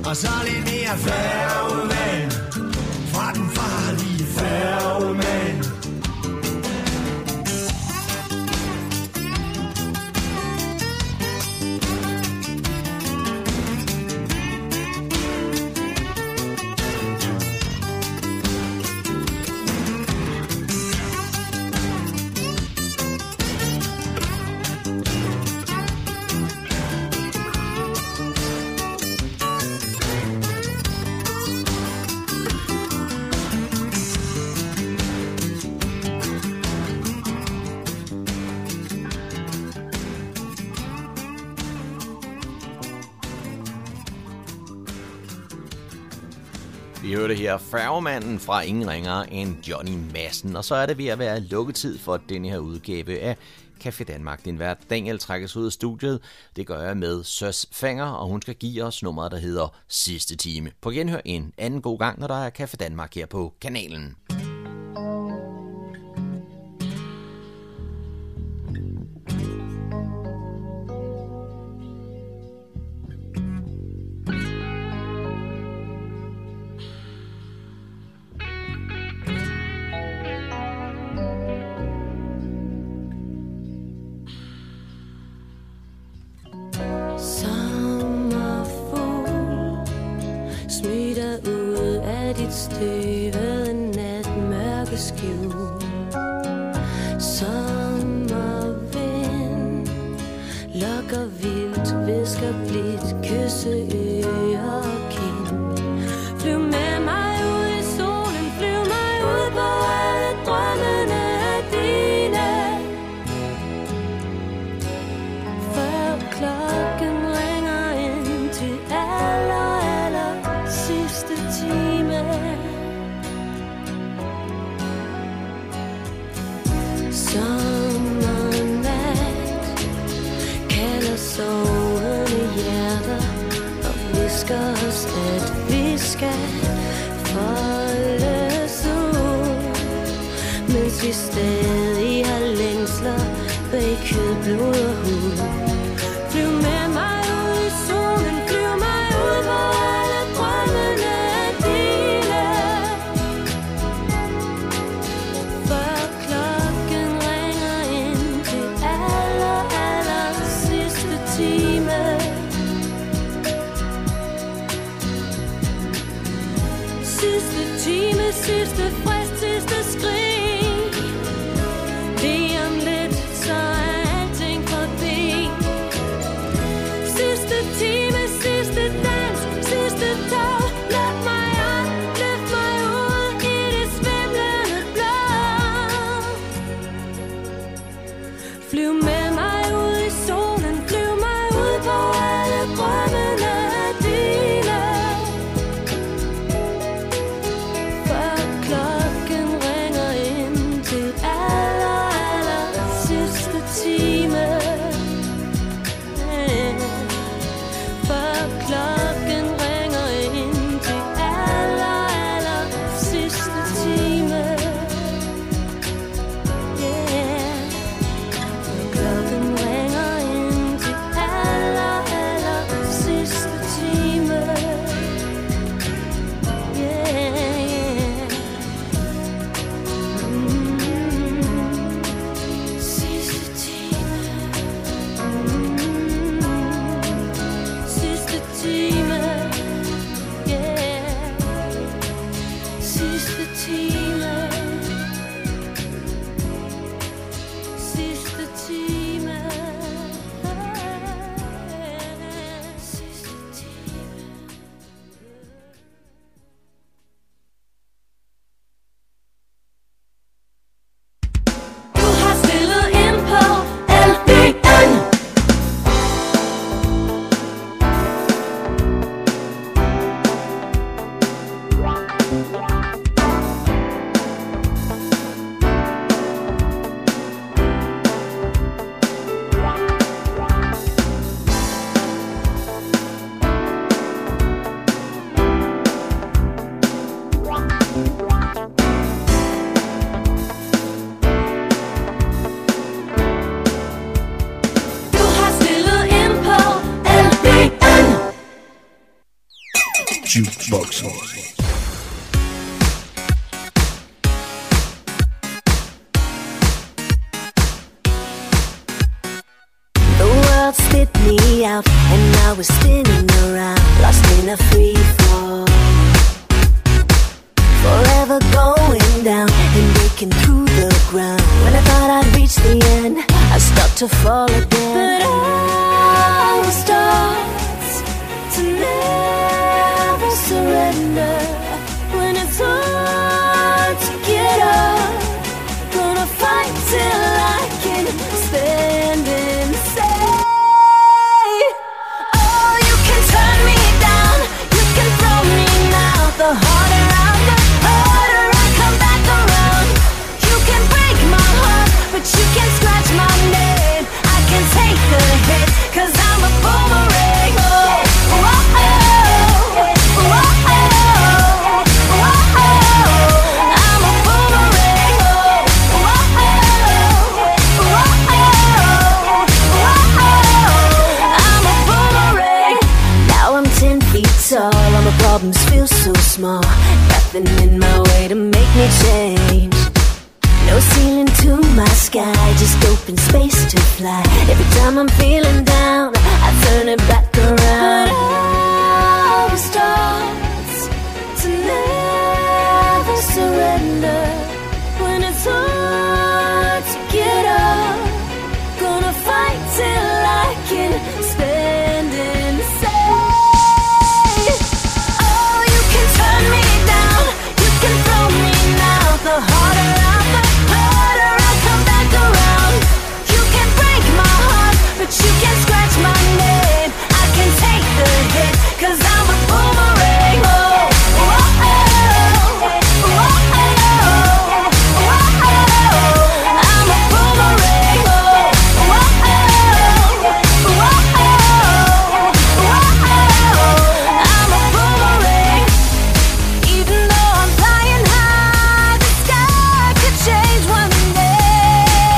og så lidt mere færgemand fra den farlige færgemand. Vi hørte her Færgemanden fra ingen ringere end Johnny Madsen, og så er det ved at være lukketid for denne her udgave af Café Danmark. Din vært Daniel trækkes ud af studiet. Det gør jeg med Søs Fanger, og hun skal give os nummeret, der hedder Sidste Time. På genhør en anden god gang, når der er Café Danmark her på kanalen. Støvede natmørke skjul. Sommervind lokker vildt, visker blidt, kysse ører og kind. Flyv med mig ud i solen, flyv mig ud på alle drømmene af dine. Før klokken ringer ind til aller sidste time. Sommernat kalder sovende hjerter og visker os, at vi skal foldes ud, mens vi stadig har længsler bag kød, blod og hud. Flyv med mig ud i solen, flyv mig ud på alle drømmene af dine. Før klokken ringer ind til aller sidste time. Sidste time, sidste frist, sidste skrig. Lige om lidt, så er alting forbi. Sidste time, sidste dans, sidste tog. Lad mig op, løft mig ud i det svimlende blå. Flyv med mig ud i solen, flyv mig ud på alle drømmene af dine. Før klokken ringer ind Jukeboxen. Spit me out, and I was spinning around, lost in a free fall. Forever going down and breaking through the ground. When I thought I'd reach the end, I start to fall again. But I was taught to never surrender. When it's hard to get up, gonna fight till I can stand and say, oh, you can turn me down, you can throw me now. The harder I come back around. You can break my heart, but you can scratch my name. I can take the hit, 'cause I'm a boomerang. Oh, oh, oh, oh, oh, oh, oh. I'm a boomerang. Oh, oh, oh, oh, oh, oh. I'm a boomerang. Now I'm 10 feet tall, all my problems feel so small. Nothing in my way to make me change. No ceiling to my sky, just open space to fly. Every time I'm feeling down, I turn it back around. But I was taught to never surrender. When it's hard to get up, gonna fight till I can stand and say, oh, you can turn me down, you can throw me now. The harder I come back around. You can break my heart, but you can scratch my name. I can take the hit, 'cause I'm a boomerang. Oh, oh, oh, oh, oh, oh, oh. I'm a boomerang. Oh, oh, oh, oh, oh, oh. I'm a boomerang. Even though I'm flying high, the sky could change one day.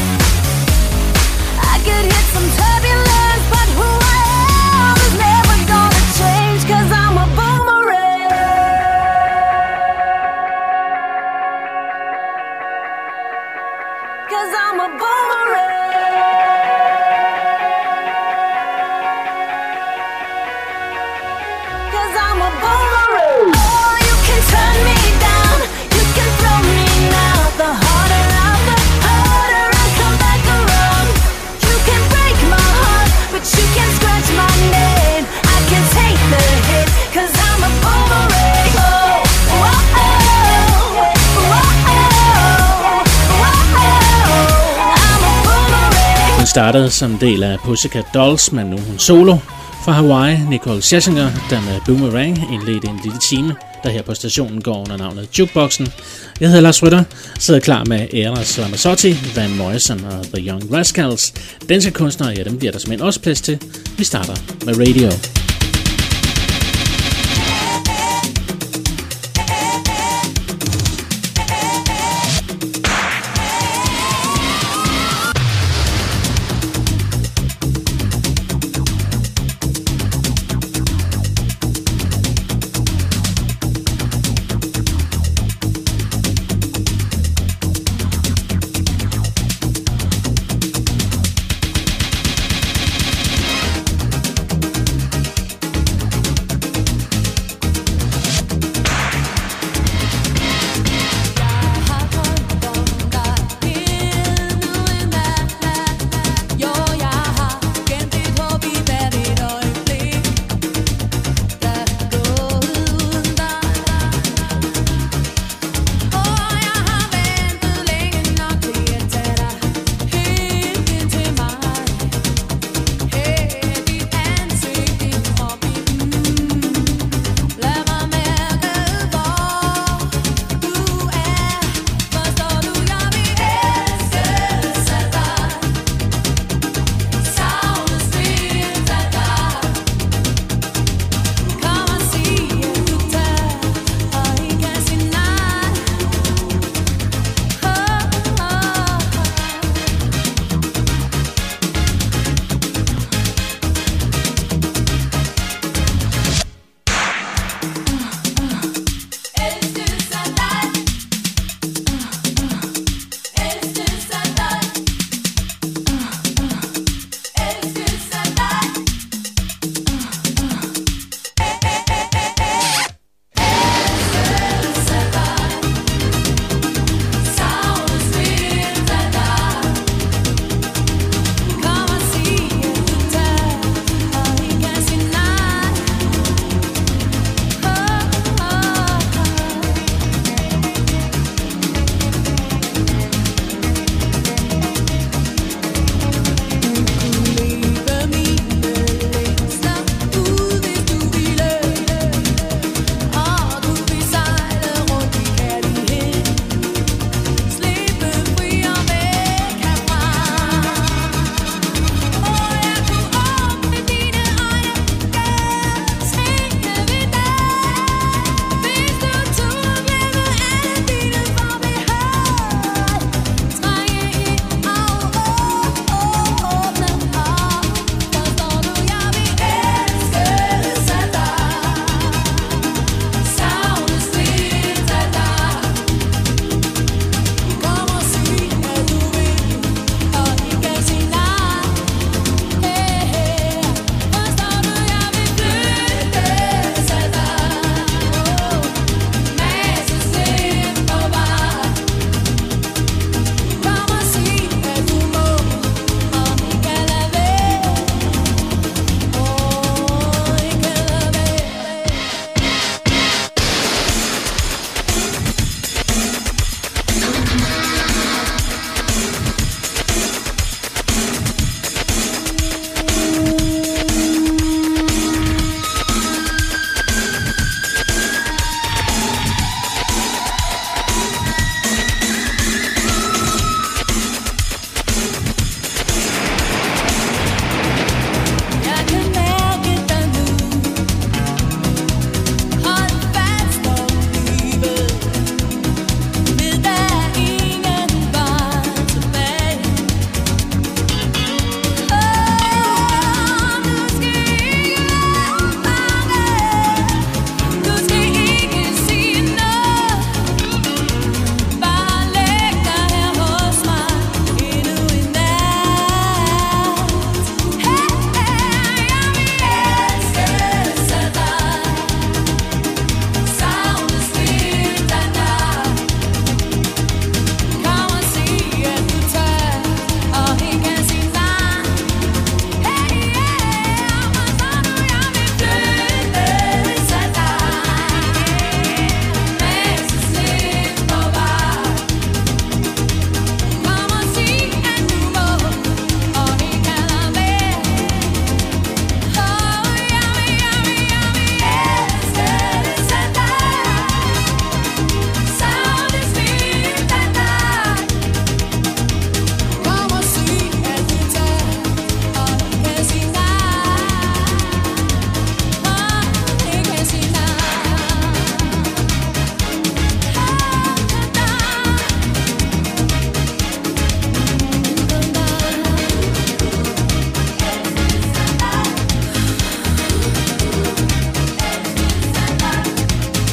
I could hit some turbulence, but who I am is never gonna change, 'cause I'm a boomerang. 'Cause I'm a boomerang. 'Cause I'm a boomerang. Oh, you can turn me down, you can throw me now. The harder I come back around. You can break my heart, but you can scratch my name. I can take the hit, 'cause I'm a boomerang. Oh, oh, oh, oh, oh, oh. I'm a boomerang. Hun startede som del af Pussycat Dolls, men nu er hun solo. Fra Hawaii, Nicole Scherzinger, der med Boomerang indledte en lille time, der her på stationen går under navnet Jukeboxen. Jeg hedder Lars Rytter, sidder klar med Eros Ramazzotti, Van Morrison og The Young Rascals. Danske kunstnere, ja, dem bliver der simpelthen også plads til. Vi starter med Radio.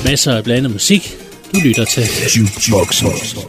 Masser af blandet musik. Du lytter til Jukeboxen.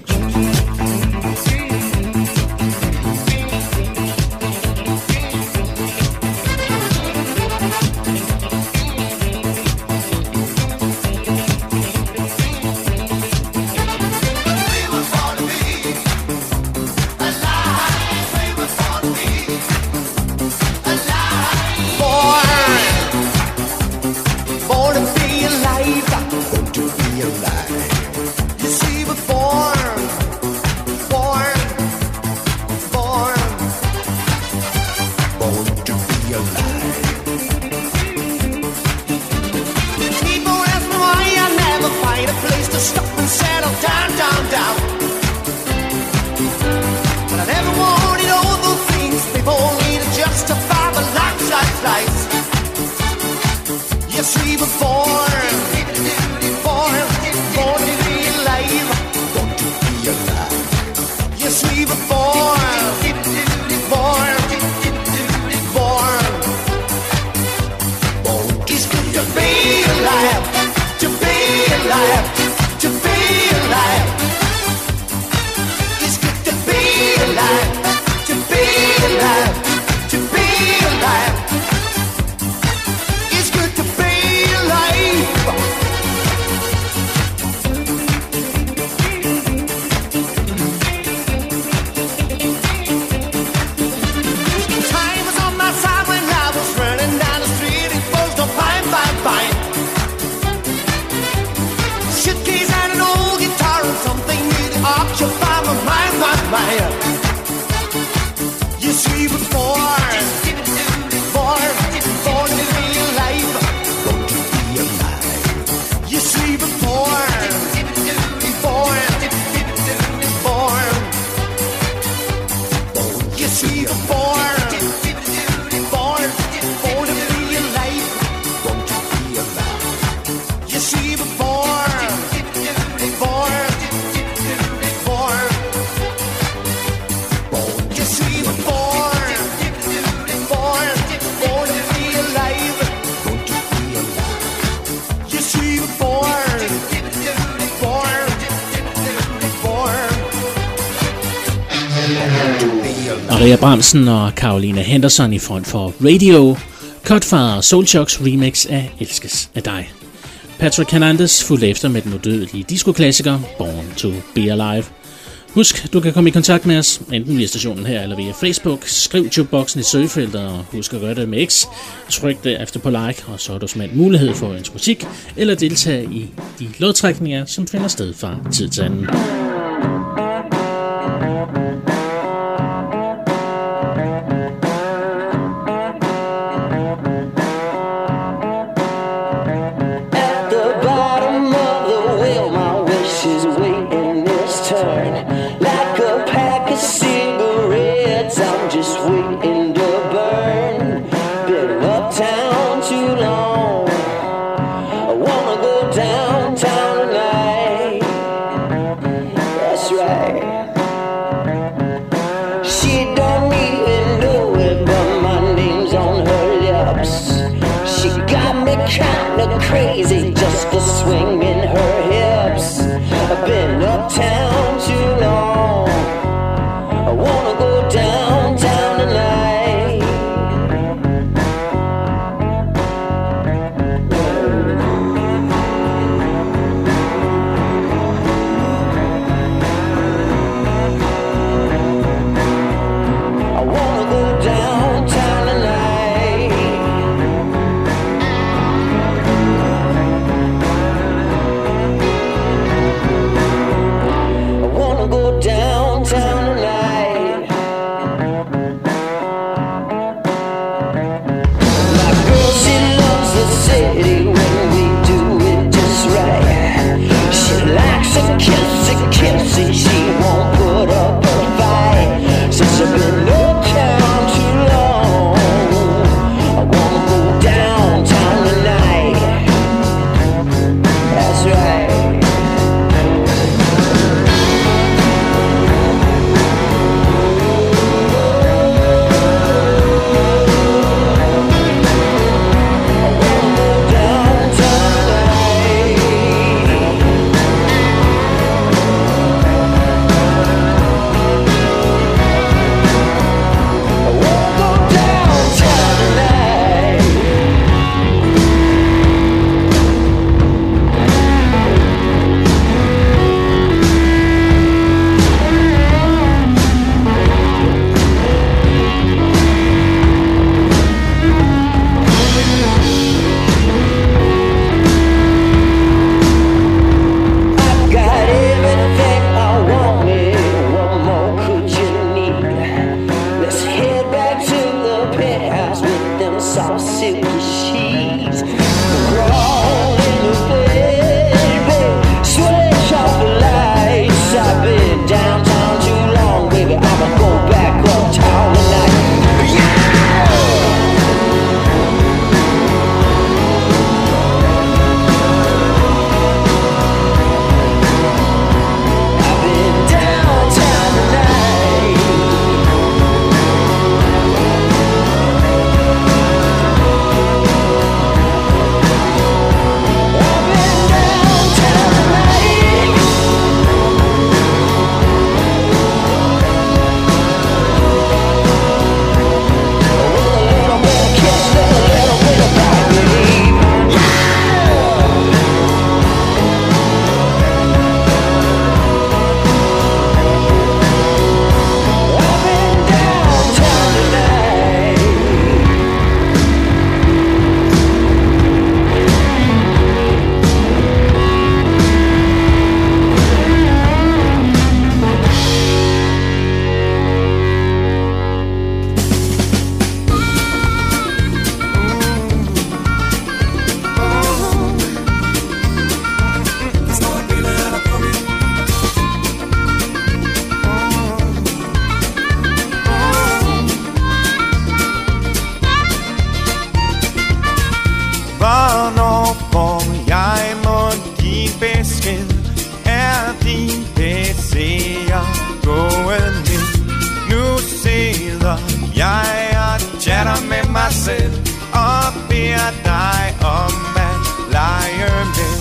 Maria Bramsen og Caroline Henderson i front for Radio. Cutfather Soulchocks remix af Elskes af dig. Patrick Hernandez fulgte efter med den udødelige disco-klassiker Born to Be Alive. Husk, du kan komme i kontakt med os, enten via stationen her eller via Facebook. Skriv Jukeboxen i søgefeltet, og husk at gøre det med X. Tryk derefter på like, og så er du simpelthen mulighed for at ønske musik, eller deltage i de lodtrækninger, som finder sted fra tid til anden. Crazy just to swing in her hips. I've been uptown too long. I wanna go downtown tonight. I wanna go downtown tonight. Downtown tonight. My girl, she loves the city when we do it just right. She likes a kissy, she won't put up a fight. Since I've been uptown too long, I wanna go downtown tonight. That's right. Downtown tonight. min besked er din passerer gået ned. Nu sidder jeg og chatter med mig selv og beder dig om at lege med.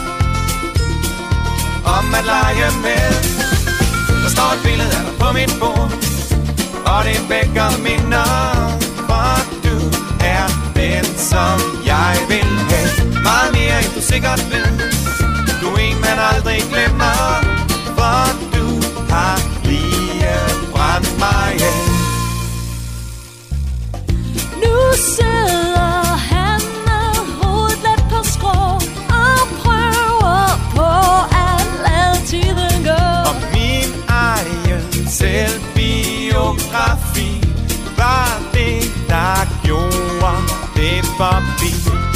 Om at lege med. Der står et billede af dig på mit bord, og det vækker minder, for du er den, som jeg vil have. Meget mere end du sikkert ved. Du er en, man aldrig glemmer, for du har lige brændt mig af. Nu sidder han med hovedet lidt på skrå og prøver på at lade tiden gå. Og min egen selvbiografi var det, der gjorde det forbi.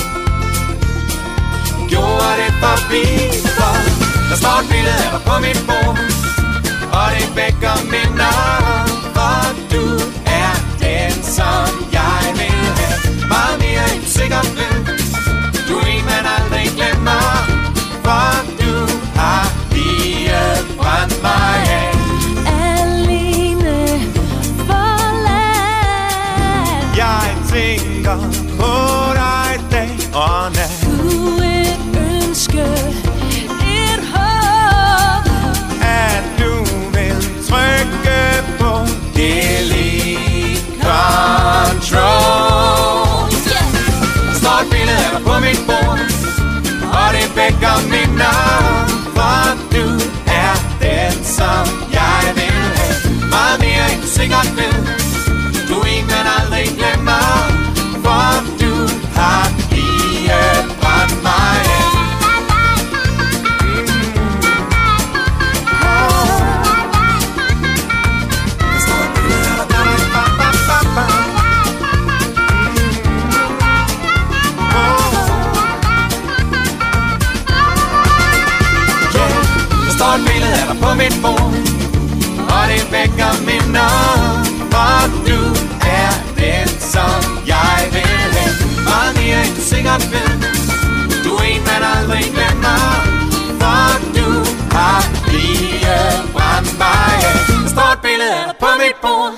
Gjorde det forbi, for der står et billede af dig på mit bord, og det vækker minder, for du er den, som jeg vil have. Meget mere end du sikkert ved. Du er en, man aldrig glemmer, for du har lige brændt mig af. Alene forladt. Jeg tænker på dig dag og nat. Du et ønske, et håb, At du vil trykke på delete control. Der står et billede af dig på mit bord, og det vækker minder, for du er den, som jeg vil have. Meget mere end du sikkert ved. Du er en, man aldrig glemmer, for du har lige brændt mig af. Der står et billede af dig på mit bord, og det vækker minder, for du er den, som jeg vil have. Meget mere end du sikkert ved. Du er en, man aldrig glemmer, for du har lige brændt mig af. Der står et billede af dig på mit bord.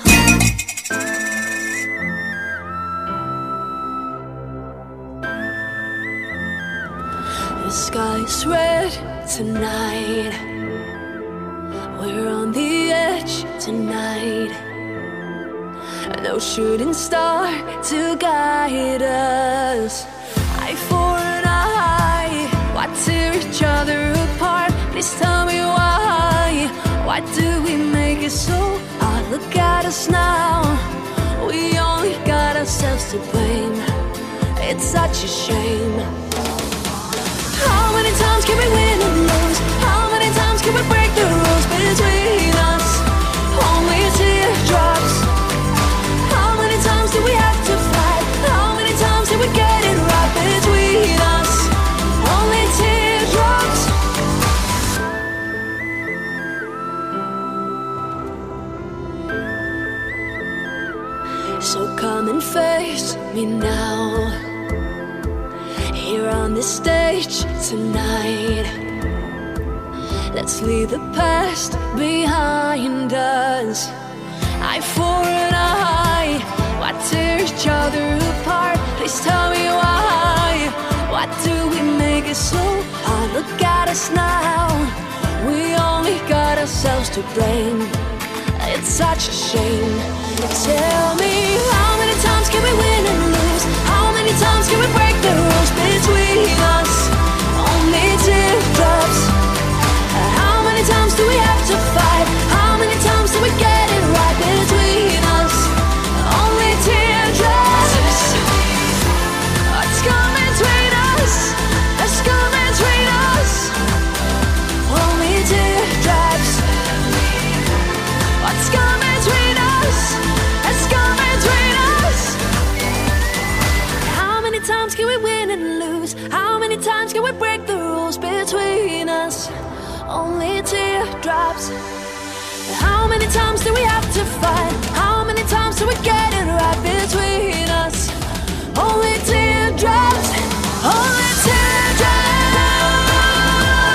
The sky's red tonight. We're on the edge tonight. No shooting star to guide us. Eye for an eye. Why tear each other apart? Please tell me why. Why do we make it so hard? Look at us now. We only got ourselves to blame. It's such a shame. How many times can we win and lose? How many times can we break the rules between us? Only teardrops. How many times do we have to fight? How many times did we get it right between us? Only teardrops. So come and face me now. Here on this stage tonight. Let's leave the past behind us. Eye for an eye. Why tear each other apart? Please tell me why. Why do we make it so hard? Look at us now. We only got ourselves to blame. It's such a shame. Tell me, how many times can we win and lose? How many times can we break the rules between us? Only teardrops. How many times do we have to fight? How many times do we get it right between us? Only teardrops. What's coming between us? What's coming between us? Only teardrops. What's coming between us? What's coming between us? How many times can we win and lose? How many times can we break the rules between us? Only teardrops. How many times do we have to fight? How many times do we get it right between us? Only teardrops. Only teardrops.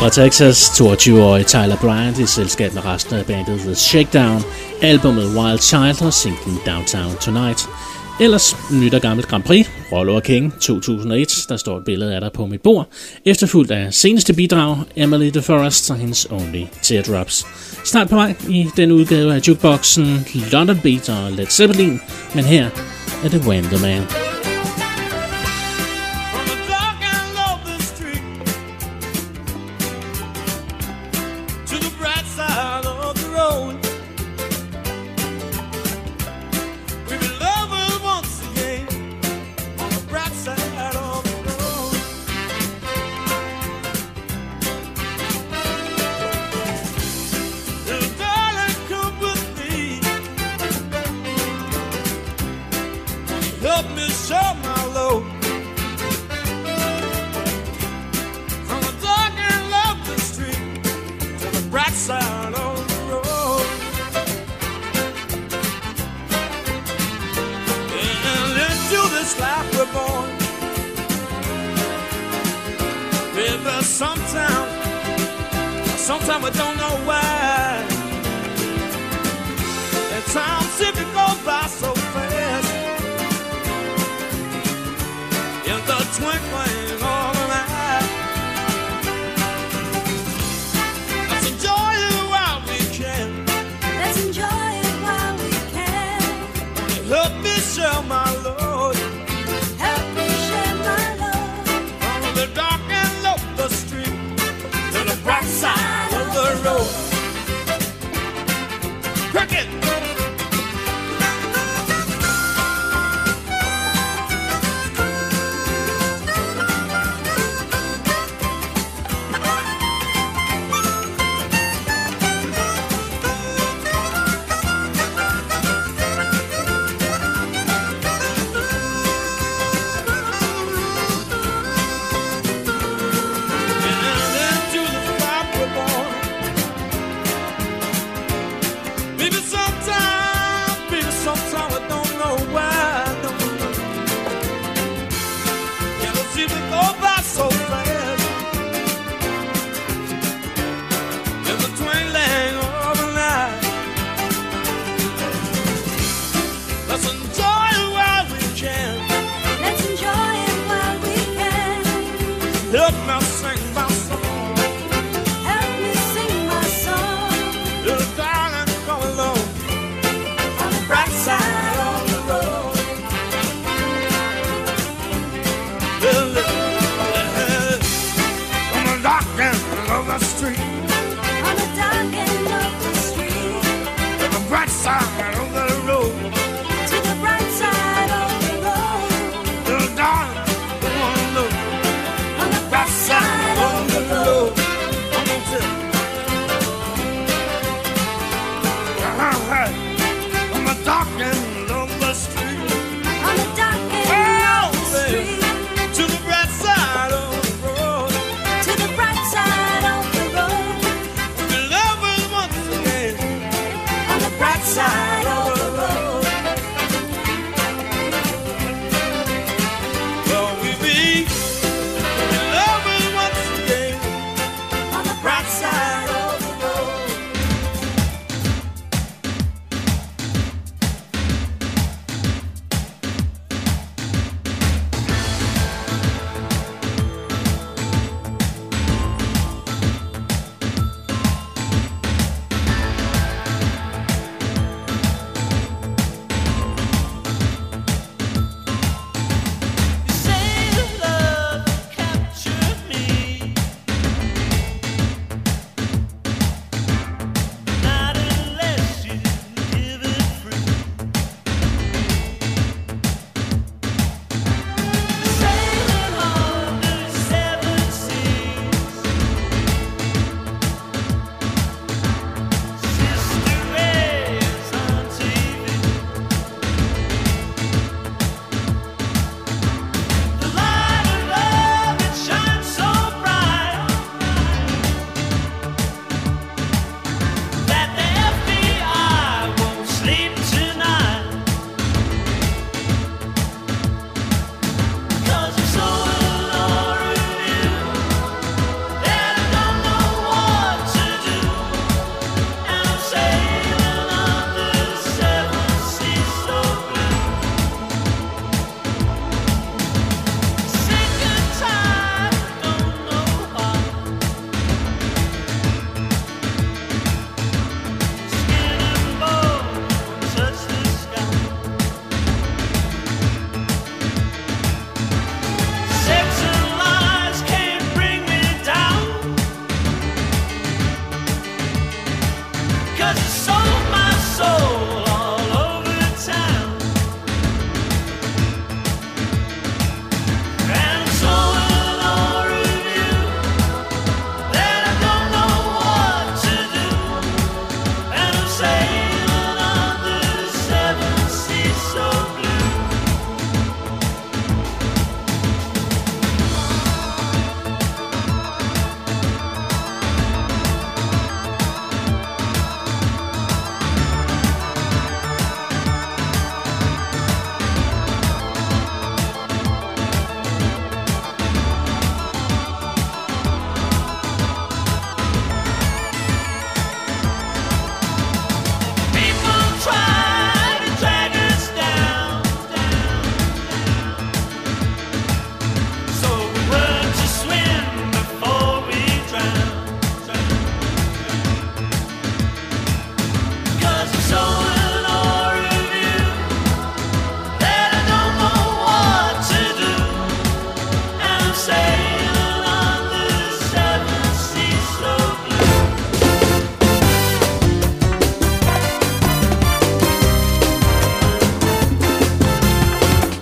Fra Texas, 22-årige Tyler Bryant i selskab med resten af bandet The Shakedown, albumet Wild Child og singlen Downtown Tonight. Ellers nyt og gammelt Grand Prix, Rollo og King 2001, der står et billede af dig på mit bord, efterfulgt af seneste bidrag, Emily DeForest og hendes Only Teardrops. Snart på vej i den udgave af Jukeboxen, London Beat og Led Zeppelin, men her er det Wham the Man. Sometimes we don't know why. At times simply go by so fast. In the twinkling of an eye. Let's enjoy it while we can. Let's enjoy it while we can. Help me share my load. Help me share my load. From the dark and low street to the bright side of the road. Cricket! Side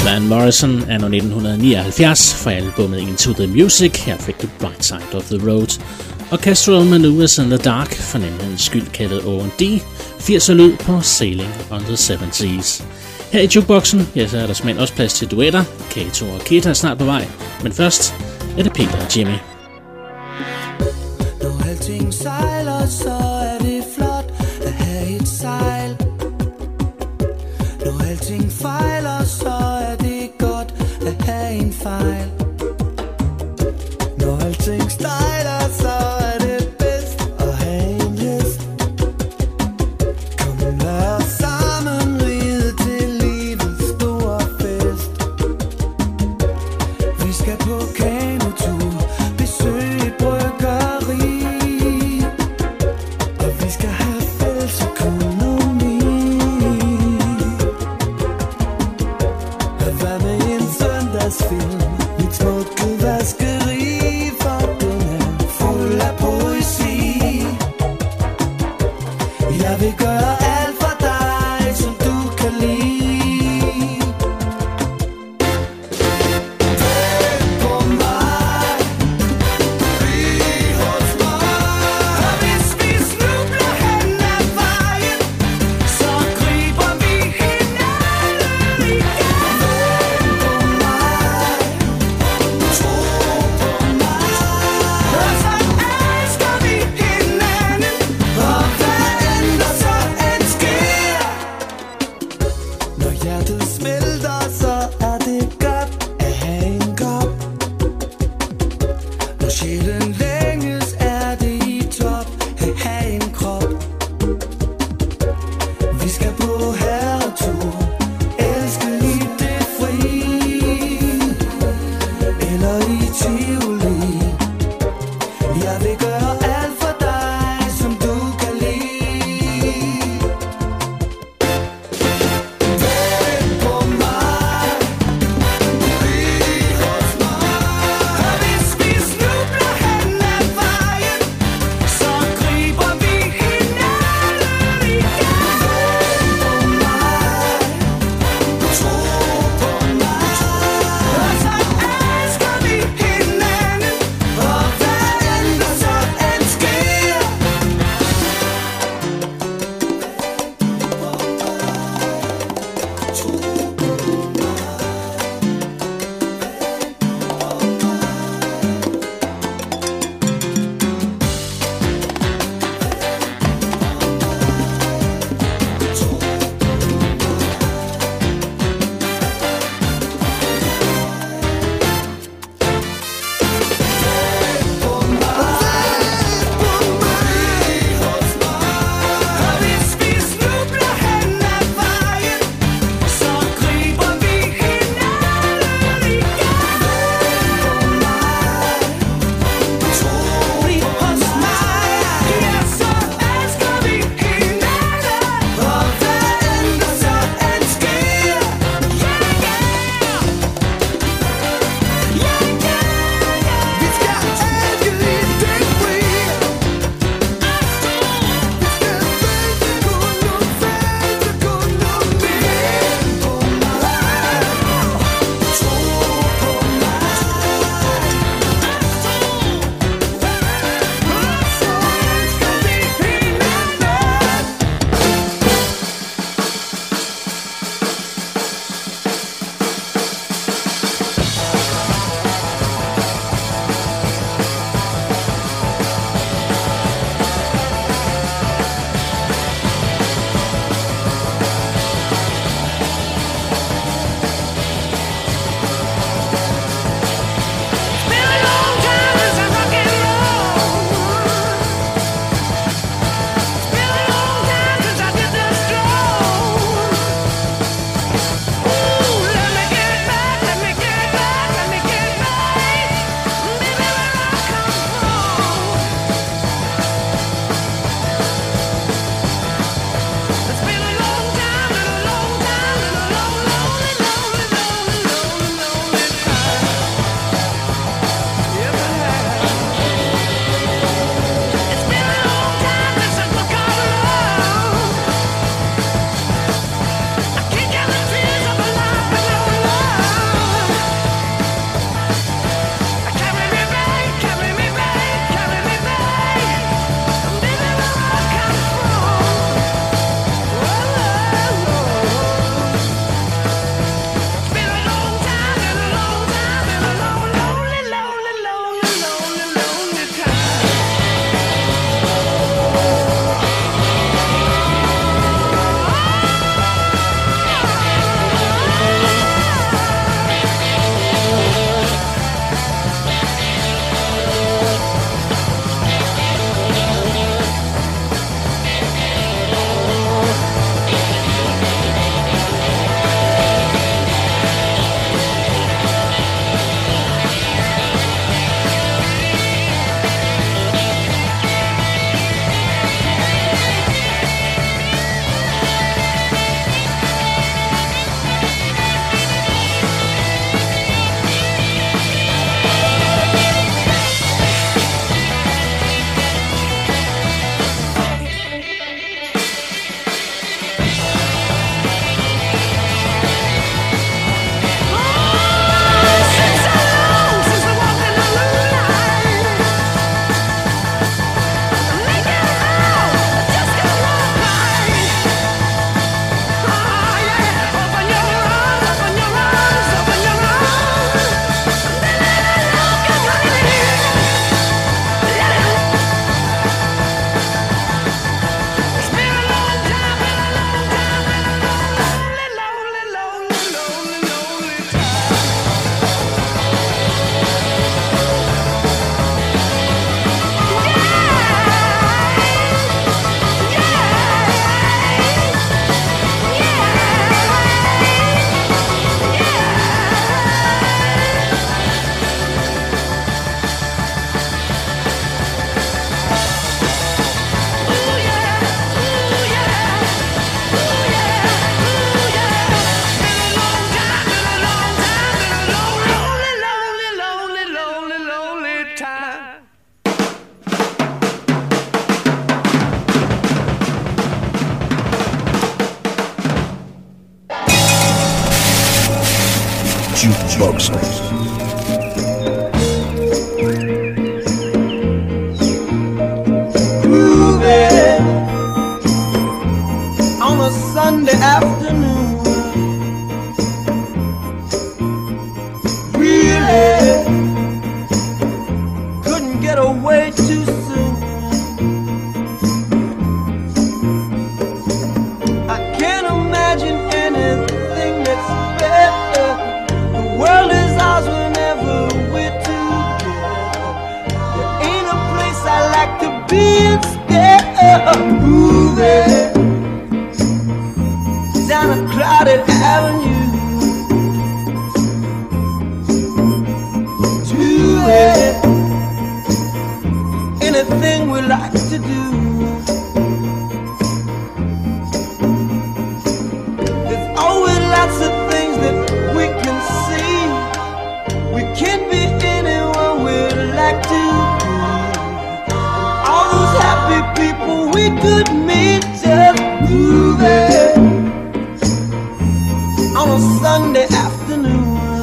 Van Morrison anno 1979 fra albumet Into the Music. Her fik du Bright Side of the Road. Orchestral Maneuvers in the Dark, for nemlig skyld kaldet O&D, 80'er lyd på Sailing on the Seven Seas. Her i jukeboxen, ja, så er der simpelthen også plads til duetter. Kato og Keta er snart på vej, men først er det Peter og Jimmy. Når alting sejler, så er det flot at have et sejl. Når alting fejler, så er det godt at have en fejl. Når alting stejler, så er det bedst at have en hest. Kom lad os sammen ride til livets store fest. Vi skal på kanotur, besøge et bryggeri, og vi skal have fælles økonomi. Hvad med en søndagsfilm, mit smukke vaskeri, for den er fuld af poesi. Jeg vil gøre alt for dig, som du kan lide. Vent på mig, bliv hos mig. Og hvis vi snubler hen ad vejen, så griber vi hinanden igen. Vent på mig, tro på mig, og så elsker vi hinanden. Og hvad end der så end sker, når hjertet smelter, så er det godt at have en kop. Når sjælen længes, er det i top at have en krop. Vi skal på herretur, elske i det fri, eller i Tivoli. Jeg vil gøre alt for dig, som du kan lide. Vent på mig, Jukeboxen. Grooving on a Sunday afternoon. Really couldn't get away too soon. I can't imagine anything that's better. The world is ours whenever we're together. There ain't a place I like to be instead of moving down a crowded avenue to it. Anything we like to do. There's always lots of things that we can see. We can't be anyone we'd like to be. All those happy people we could meet just moving on a Sunday afternoon.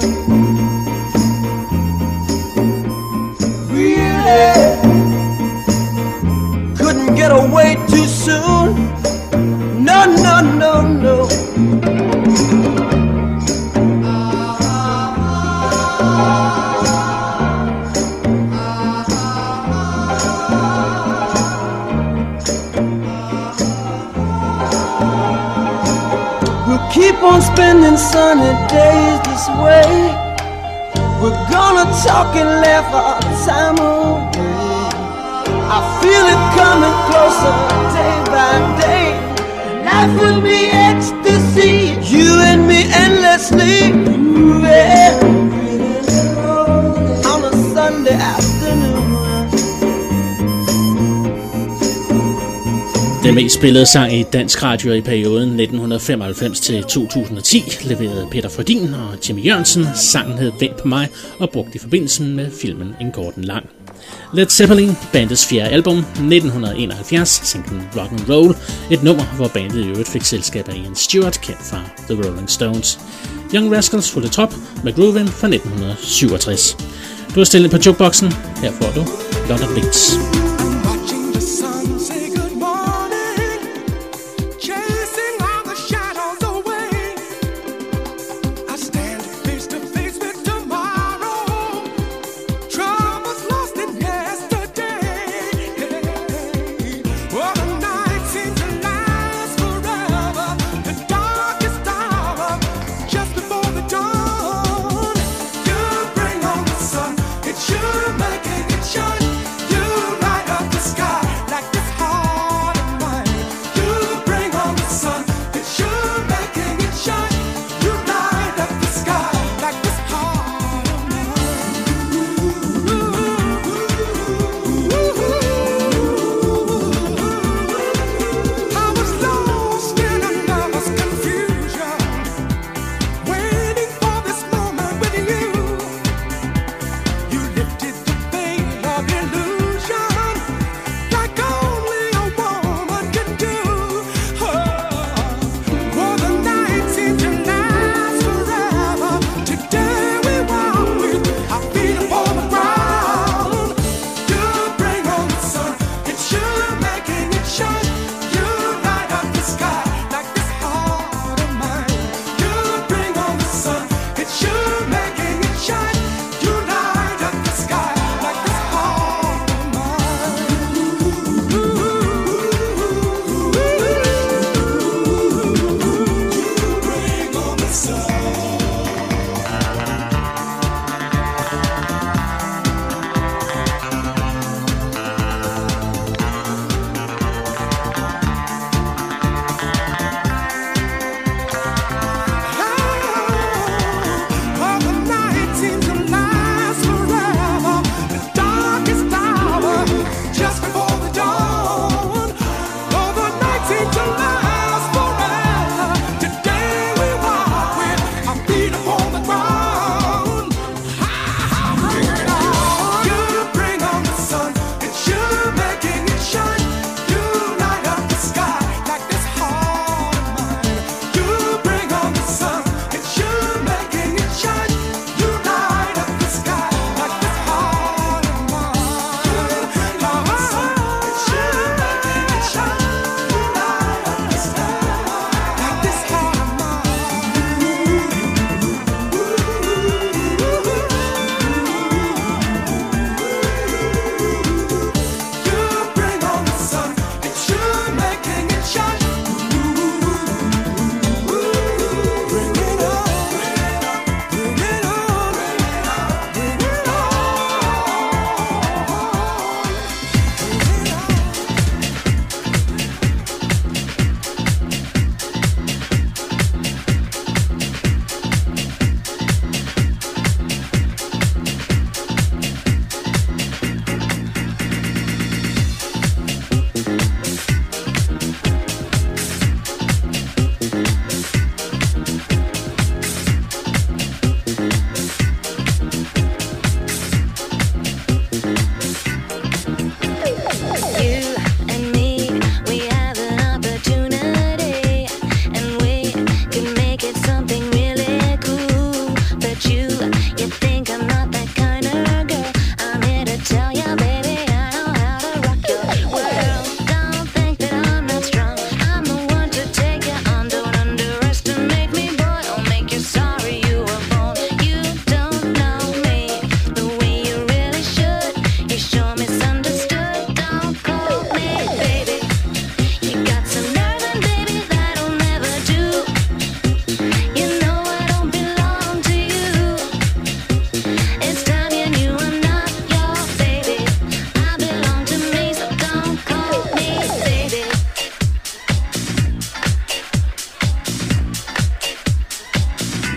Really couldn't get away too soon. No, no, no, no. We'll keep on spending sunny days this way. We're gonna talk and laugh our time away. I feel it coming closer day by day. Life will be ecstasy, you and me endlessly moving on a Sunday afternoon. Den mest spillede sang i dansk radio i perioden 1995 til 2010 leverede Peter Frödin og Jimmy Jørgensen. Sangen hed Vent på mig og brugt i forbindelse med filmen En Gordon Lang. Led Zeppelin, bandets fjerde album, 1971, singlen Rock and Roll, et nummer, hvor bandet i øvrigt fik selskab af Ian Stewart, kendt fra The Rolling Stones. Young Rascals fulgte trop med Groovin fra 1967. Du er stillet på Jukeboxen, her får du London Beats.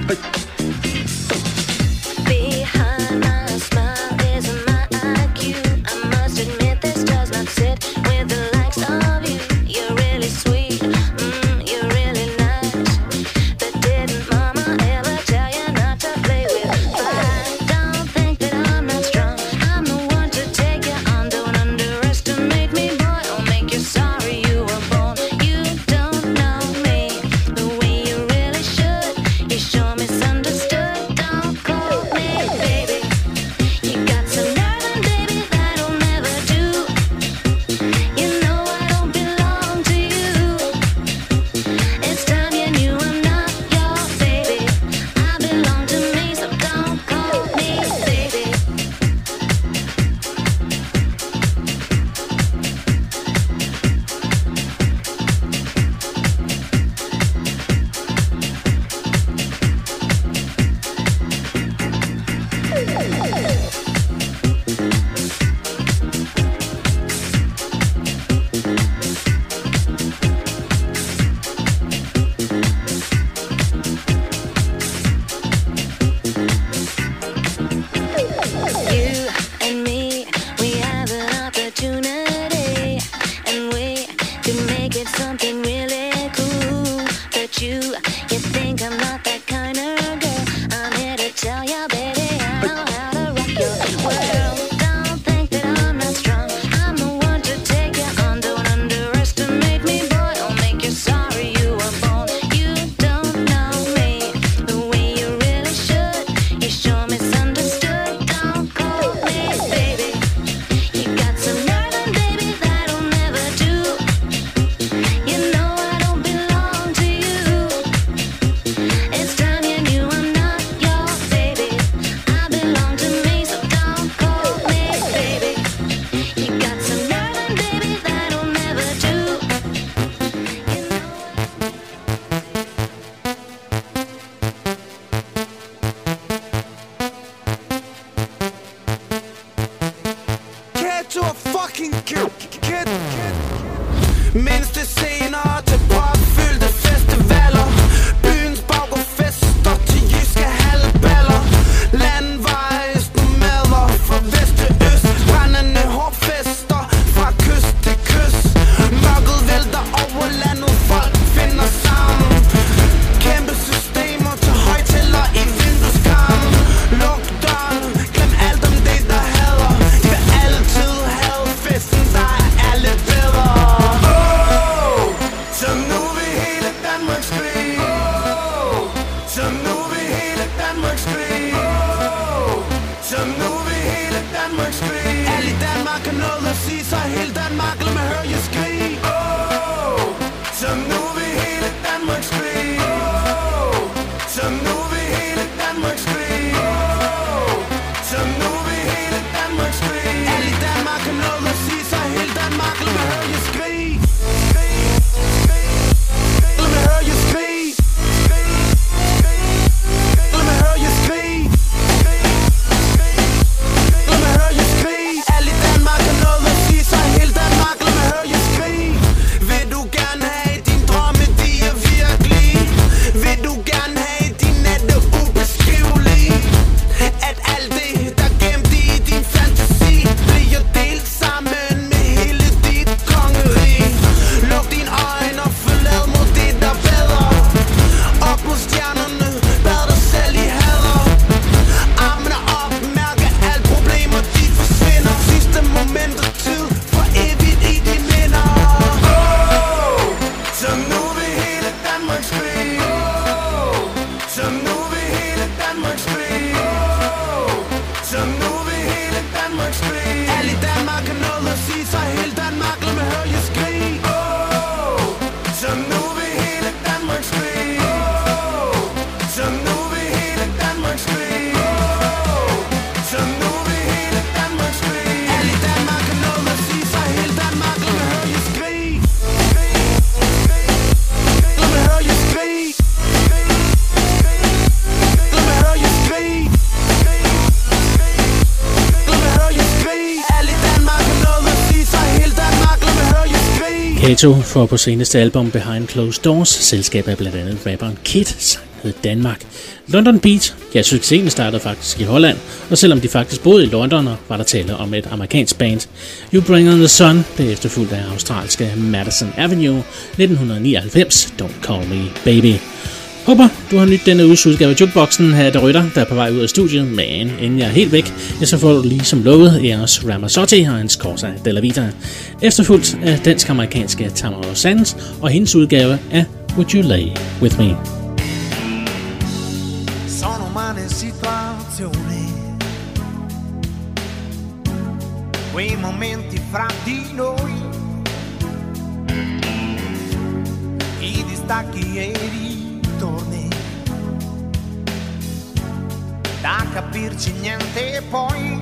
Behind my smile is my IQ. I must admit this does not sit with the likes of you. You're really sweet, you're really nice. But didn't mama ever tell you not to play with fire? Don't think that I'm not strong. I'm the one to take you on. Don't underestimate me, boy. I'll make you sorry you were born. You don't know me the way you really should. You sure misunderstood. Don't call me baby. You got some nerve, and baby, that'll never do. You know I don't belong to you. It's time you knew I'm not your baby. I belong to me, so don't call me baby. You and me, we have an opportunity, and we could make it something really cool. But you think I'm not that kind of girl. I'm here to tell you, baby, I know how to rock your world. Don't think that I'm not strong. I'm the one to take you on. Don't underestimate me, boy. I'll make you sorry you were born. You don't know me the way you really should. You sure misunderstood. Don't call me baby. You got some nerve, and baby, that'll never do. You know I don't belong to you. It's time you knew I'm not your baby. I belong to me, so don't call me baby. You got some nerve, and baby, that'll never do. You know Kære, du er fucking kæt. Mindste scener til propfyldte festivaler. Byens baggård fester til jyske halvballer. Landvejs nomader fra vest til øst. Brændende hårfester fra kyst til kyst. Mørket vælter over landet, folk finder sammen. Kæmpe systemer til højtaler i vindueskarmen. Luk døren, glem alt om det der hader. De vil altid have festen, der er lidt bedre. Så nu vil hele Danmark skrige. Så nu vil hele Danmark skrige. Så nu vil hele Danmark skrige. Alle i Danmark har noget at sige, så hele Danmark lad mig høre jer skrige. Så nu vil hele Danmark skrige. Så nu vil hele Danmark skrige. Så nu vil hele Danmark skrige. Alle i Danmark har noget at sige, så hele Danmark lad mig høre jer skrige. Lad mig høre jer skrige. Lad mig høre jer skrige. Lad mig høre jer skrige. Alle i Danmark har noget at sige, så hele Danmark lad mig høre jer skrige. Vil du gerne have din drømme, de er virkelige? Vil du gerne have din nette ubeskrivelige? At alt det, der gemt i din fantasi, bliver delt sammen med hele dit kongerige. Luk dine øjne og forlad mod det, der er bedre. Op mod stjernerne, bad dig selv i hader. Armene op, mærke alle problemer, de forsvinder. Sidste moment af tid, for evigt i dine minder. Så nu vil hele Danmark skrige. Så nu vil hele Danmark skrige. Så nu vil hele Danmark skrige. Alle i Danmark har noget at sige, så hele Danmark lad mig høre jer skrige. Så nu vil hele Danmark skrige. Så nu vil hele Danmark skrige. Så nu vil hele Danmark skrige. Alle i Danmark har noget at sige, så hele Danmark lad mig høre jer skrige. Lad mig høre jer skrige. Lad mig høre jer skrige. Lad mig høre jer skrige. Alle i Danmark har noget at sige, så hele Danmark lad mig høre jer skrige. Kato får på seneste album Behind Closed Doors selskab af blandt andet rapperen Kid sang hed Danmark. London Beat, ja, succesen startede faktisk i Holland, og selvom de faktisk boede i London, var der tale om et amerikansk band. You Bring On The Sun, det er efterfulgt af australske Madison Avenue, 1999, Don't Call Me Baby. Håber, du har nydt denne uges udgave af Jukeboxen. Her er der Rytter, der er på vej ud af studiet, men inden jeg er helt væk, så får du lige som lovet Eros Ramazzotti og hans Corsa della Vita. Efterfulgt af dansk-amerikanske Tamara Sands og hendes udgave af Would You Lay With Me. Sono umane situazioni, quei momenti fra di noi, i distacchi e i ritorni, da capirci niente poi,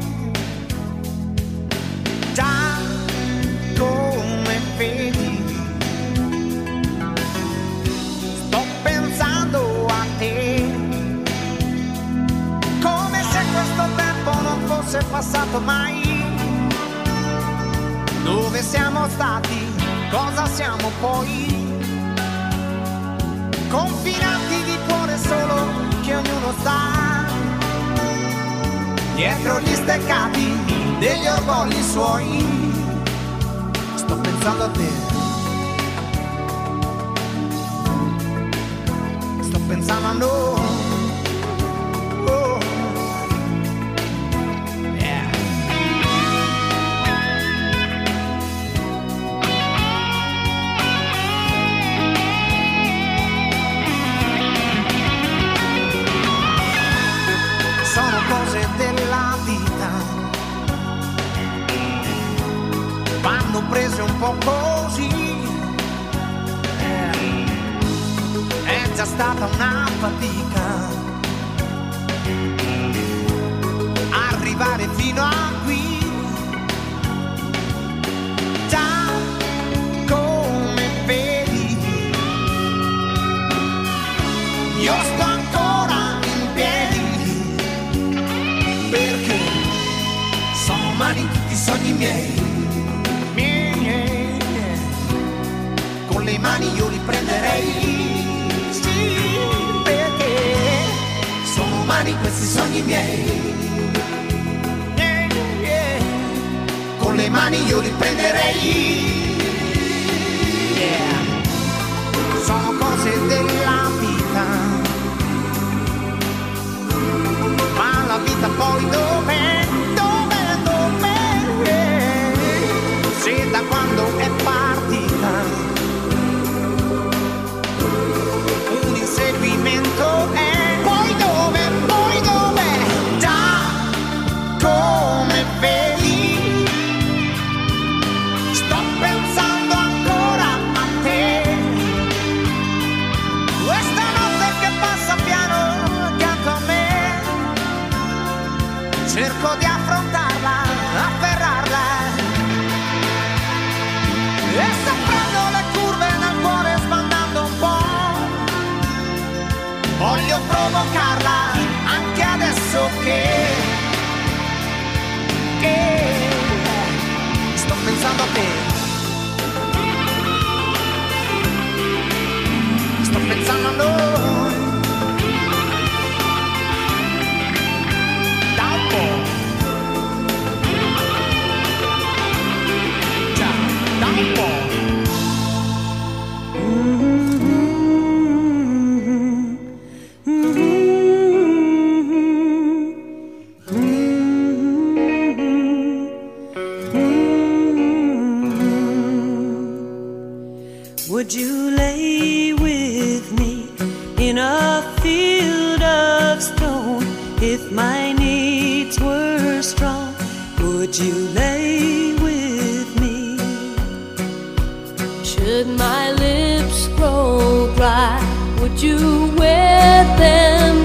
già come vedi, sto pensando a te, come se questo tempo non fosse passato mai. Dove siamo stati, cosa siamo poi? Confinati di cuore solo che ognuno sta dietro gli steccati degli orgogli suoi. Sto pensando a te, sto pensando a noi. Oh. Yeah. Sono cose della vita, vanno prese un po' così. È già stata una fatica arrivare fino a qui, già come vedi io sto ancora in piedi, perché sono umani tutti i sogni miei. Con le mani io li prenderei, sì, perché sono umani questi sogni miei. Con le mani io li prenderei. Yeah. Sono cose della vita, ma la vita poi dov'è? Se da quando è partita un inseguimento è, poi dove, già come vedi sto pensando ancora a te, questa notte che passa piano accanto a me, cerco di affrontarla, afferrarla, e se prendo le curve nel cuore sbandando un po', voglio provocarla anche adesso che sto pensando a te, sto pensando a noi, da un po', già, da un po'. Would you lay with me in a field of stone? If my needs were strong, would you lay with me? Should my lips grow dry, would you wet them